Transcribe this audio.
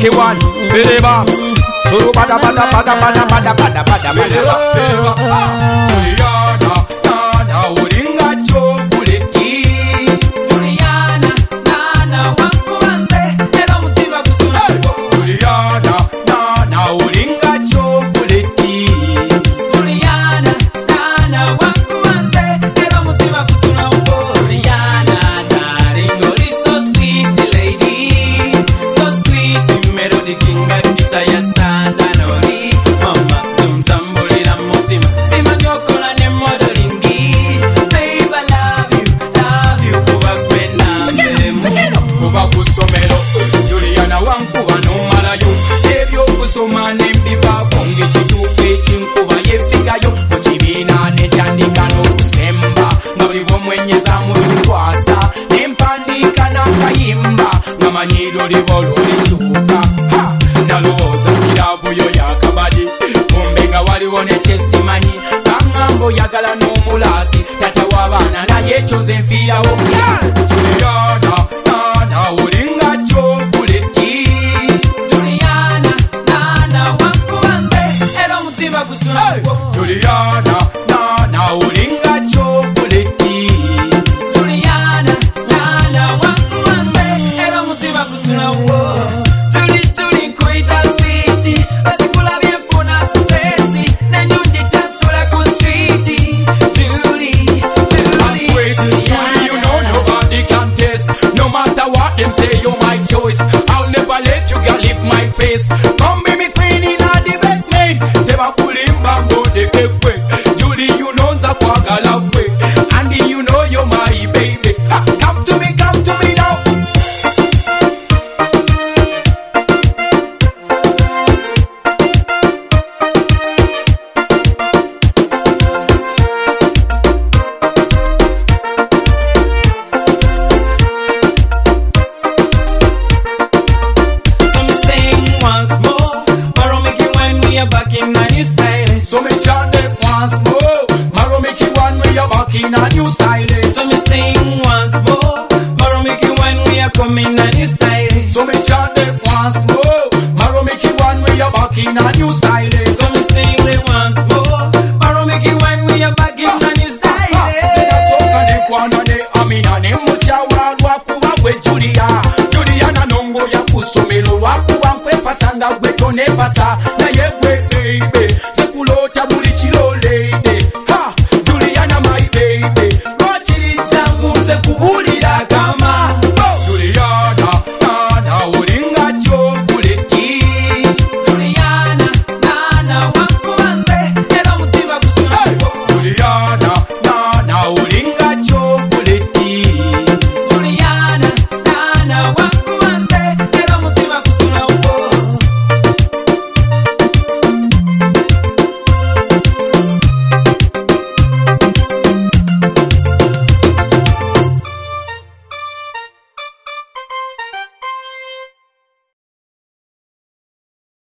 make it one. Beleba. So bada bada bada bada bada bada bada bada. Juliana, nana ulinga chokoleti. Juliana, nana wakuanze ero mutima gusuna. Juliana, nana ulinga chokoleti. Juliana, nana wakuanze ero mutima gusuna. Juliana, darling, you're so sweet lady, so sweet melody kinga kita ya Santa Nori. Mama, tumtambulira mutima, sima nyokola ne modelingi. Babe, I love you, kuba kwenda mbele Kuba kusomero, Juliana wankuba nomalayo. Ebyo kusoma nembiva konge chituke chinkuba yefigayo. Muchibina netandika n'okusemba nga buli bwomwenyeza musikwasa. Nempandika n'akayimba nga manyiro libolo likyuka. Nalowooza kiravuyo yakabadi, kumbe nga waliwo nekyesimanyi. Kaŋŋambo yagala n'omulaasi, tata w'abaana naye ekyo nze nfiirawo. Juliana, nana ulinga chokoleti. Juliana, nana wakuanze ero mutima gusuna. Juliana, nana ulinga chokoleti. Juliana, nana wakuanze ero mutima gusuna. Tuli tuli kuita city, basikula byefuna stresi, nenyunji tansula ku streeti. Julie, Wait, Julie, you know nobody can taste. No matter what them say, you're my choice. I'll never let you girl leave my face. Come be me queen in a the best name. Teba kulimba mbode kekwe. Julie, you know nza kwagala kwe. Andy, you know you're my baby. Come to me now. so me sing once more. Borrow make you when we are back in a new style. So me chant them once more. Maro make you one way you're back in a new style. So me sing once more. Borrow make you when we are coming a new style. So me chant them once more. Maro make you one way you're back in a new style. So me sing them once more. Borrow make you when we are back in a new style. Soka ne kwana ne amina ne muchawa lwakuba gwe Julia. Juliana nongo ya kusomero lwakuba nkwepasa nga gwe tonepasa. Naye